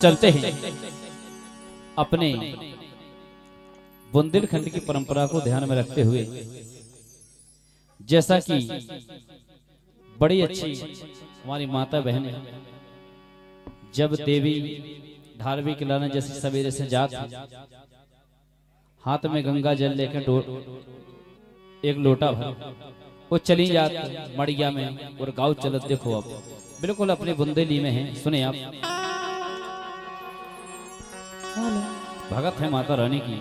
चलते हैं अपने बुंदेलखंड की परंपरा को ध्यान में रखते हुए, जैसा कि बड़ी अच्छी हमारी माता बहन जब देवी धार्मिक लाना जैसे सवेरे से जात हाथ में गंगा जल लेकर एक लोटा भर वो चली जात मड़िया में और गाँव चलत। देखो आप बिल्कुल अपने बुंदेली में है, सुने आप। भगत है माता रानी की।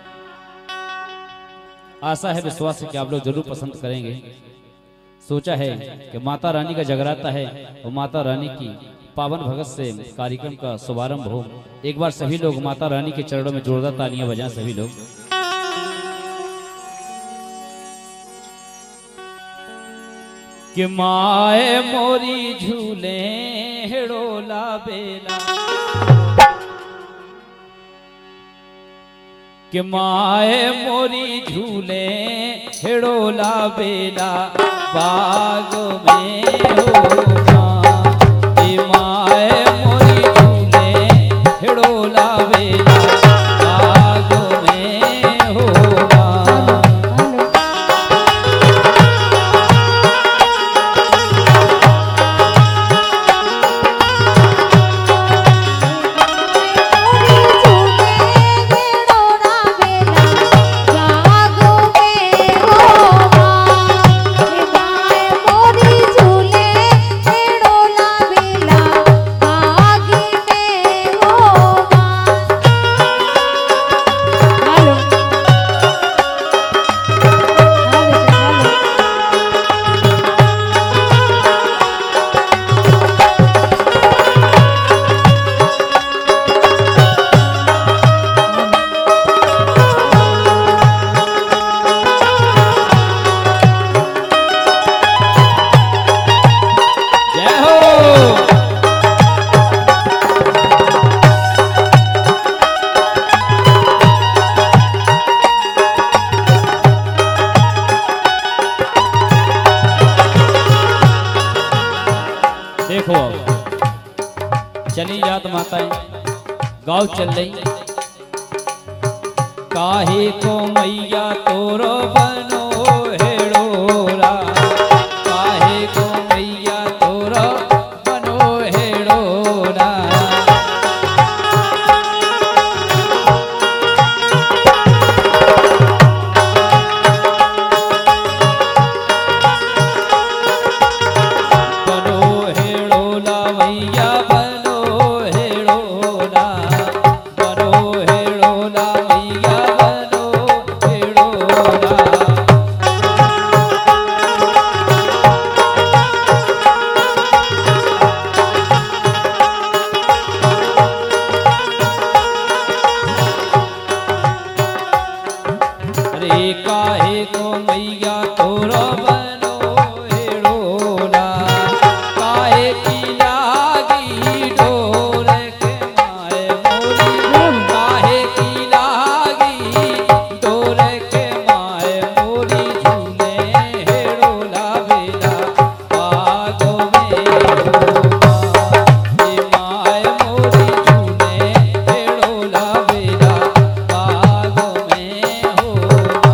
आशा है विश्वास है कि आप लोग जरूर पसंद करेंगे। सोचा है कि माता रानी का जगराता है और माता रानी की पावन भगत से कार्यक्रम का शुभारंभ हो। एक बार सभी लोग माता रानी के चरणों में जोरदार तालियां बजाएं सभी लोग। कि माए मोरी झूले हेड़ोला बेला, कि माए मोरी झूले हेड़ोला बेला बाग में होगा। कि माए मोरी झूले हेड़ोला बेला बाग में होगा। देखो चली जात माताएं गाँव चल रही। काहे को मैया तोरो बनो हेड़ोरा, काहे को मैया तोरो बनो हेड़ोरा। काहे को मैया तोरो बनो हेड़ोला, काहे की लागी डोर के माए मोरी, काहे की लागी डोर के माए मोरी झूले हेड़ोला बेला बागो में होगा। ये माए मोरी झूले हेड़ोला बेला बागो में होगा।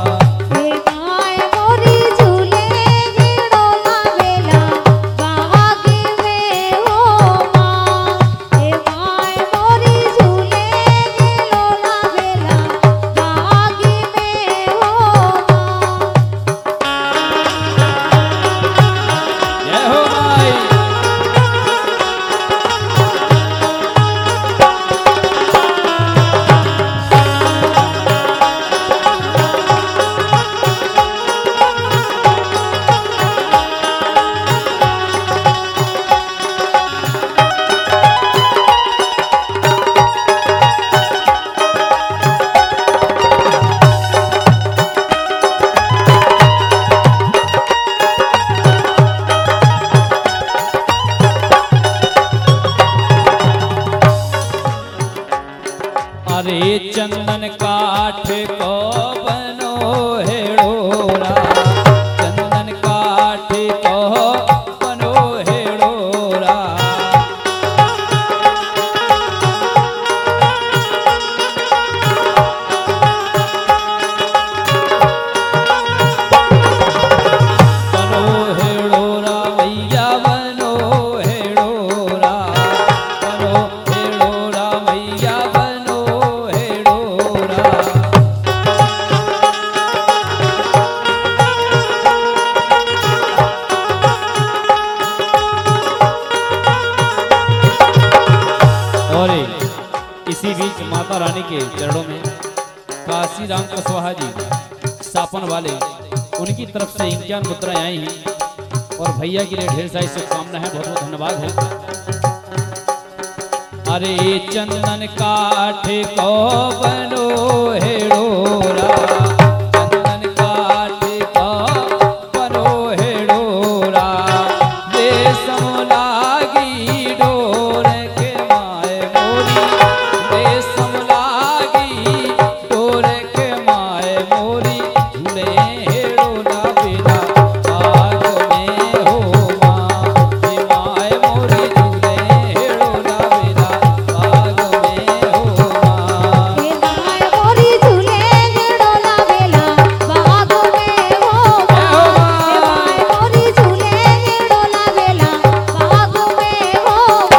अरे चंदन काठ को बनो हेड़ोरा, चंदन काठ को बनो हेड़ोरा। माता रानी के चरणों में काशी राम कुशवाहा जी सापन वाले उनकी तरफ से इम्तिहान मुद्राएं आई हैं और भैया के लिए ढेर सारी शुभकामनाएं हैं, बहुत बहुत धन्यवाद है। अरे चंदन काठ को बनो है डोरा, चंदन काठ को बनो है डोरा, रेशम लागी डोर के माए मोरी, रेशम लागी डोर के माए मोरी, झूले है डोला बेला आग में हो माँ, हे माए मोरी झूले है डोला बेला आग में हो माँ। हे माय मोरी झूले डोला बेला बाग में हो माँ, हे माय मोरी झूले डोला बेला बाग में हो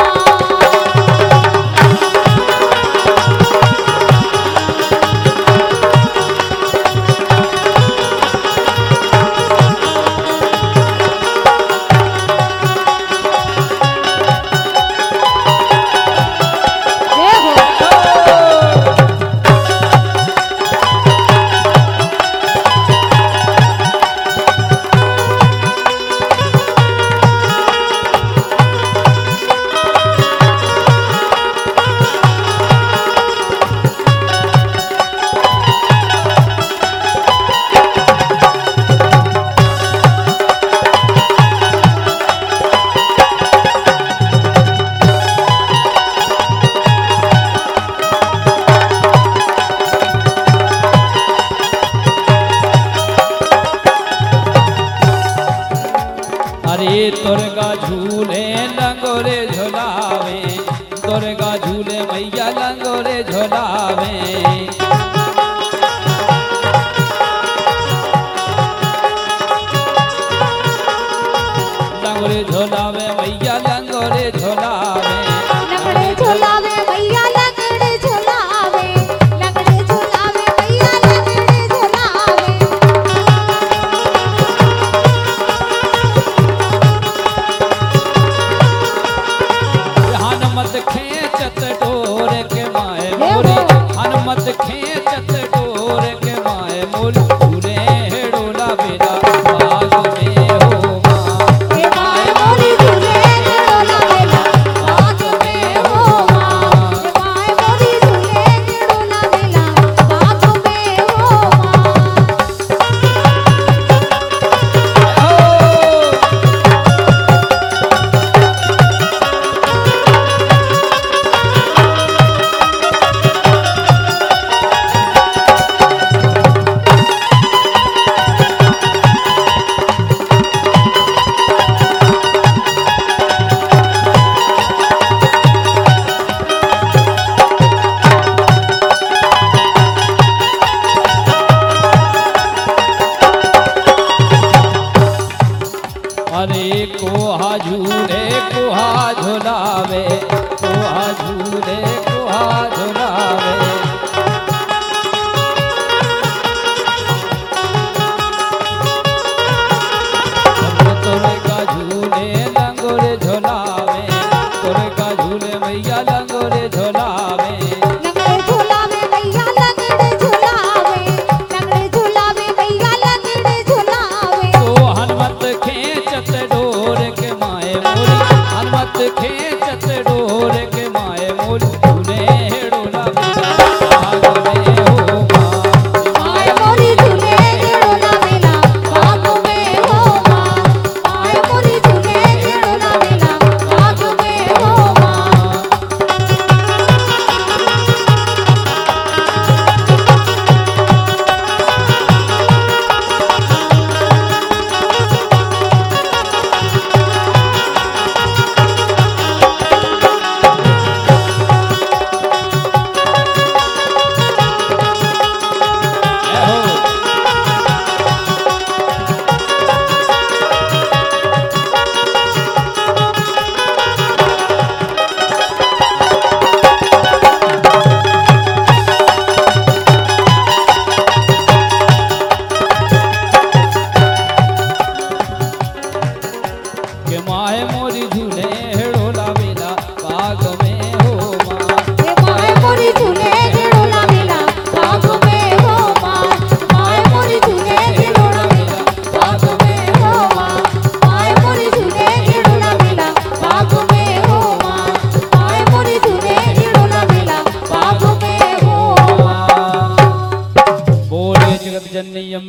माँ। जय हो। अरे दुर्गा झूले लंगोरे झोलावे, दुर्गा झूले मैया लंगोरे झोलावे, लंगोरे झोलावे मैया लंगोरे झोलावे, लंगड़े झुलावे मैया लंगड़े झुलावे, लंगड़े झुलावे मैया लंगड़े झुलावे। हनुमत खेचत डोर के माए मोरी, हनुमत खेचत डोर के माए मोरी, झूले है डोला बेला बाग में हो माँ, हे माय मोरी झूले डोला बेला बाग में हो माँ, हे माय मोरी झूले डोला बेला बाग में हो माँ। अरे कोहा झूले कोहा झुलावे, कोहा झूले कोहा झुलावे, दुर्गा झूले लंगोरे झोलावे, दुर्गा झूले मैया लंगोरे झोलावे, लंगड़े झुलावे मैया लंगड़े झुलावे, लंगड़े झुलावे मैया लंगड़े झुलावे। तो हनुमत खेचत डोर के माए मोरी, हनुमत खेचत डोर के माए मोरी, झूले है डोला बेला बाग में हो माँ, माय मोरी झूले डोला बेला बाग में हो माँ, माय मोरी झूले डोला बेला बाग में हो माँ। जय हो। के माए मोरी झूले